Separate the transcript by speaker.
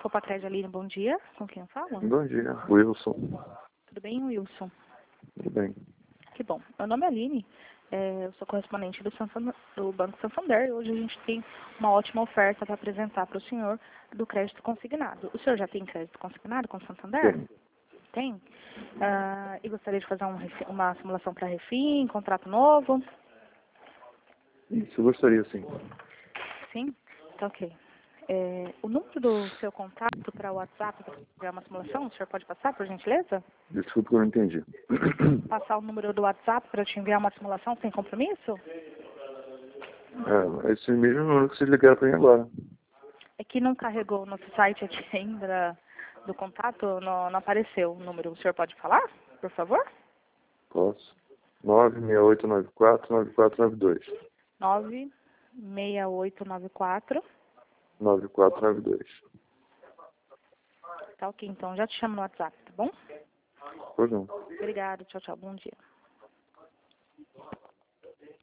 Speaker 1: Copacred Aline, bom dia. Com quem eu falo?
Speaker 2: Bom dia, Wilson.
Speaker 1: Tudo bem, Wilson?
Speaker 2: Tudo bem.
Speaker 1: Que bom. Meu nome é Aline, eu sou correspondente do Banco Santander. Hoje a gente tem uma ótima oferta para apresentar para o senhor do crédito consignado. O senhor já tem crédito consignado com o Santander?
Speaker 2: Tem.
Speaker 1: Tem? E gostaria de fazer uma simulação para refim, contrato novo?
Speaker 2: Isso, eu gostaria sim.
Speaker 1: Sim? Tá ok. O número do seu contato para o WhatsApp para fazer uma simulação, o senhor pode passar, por gentileza?
Speaker 2: Desculpa que eu não entendi.
Speaker 1: Passar o número do WhatsApp para eu te enviar uma simulação sem compromisso?
Speaker 2: Esse mesmo número que vocês ligaram para mim agora.
Speaker 1: É que não carregou no nosso site aqui ainda do contato, não apareceu o número. O senhor pode falar, por favor?
Speaker 2: Posso. 96894-9492.
Speaker 1: 96894.
Speaker 2: 9492.
Speaker 1: Tá ok, então já te chamo no WhatsApp, tá bom?
Speaker 2: Pois não.
Speaker 1: Obrigada, tchau, tchau, bom dia.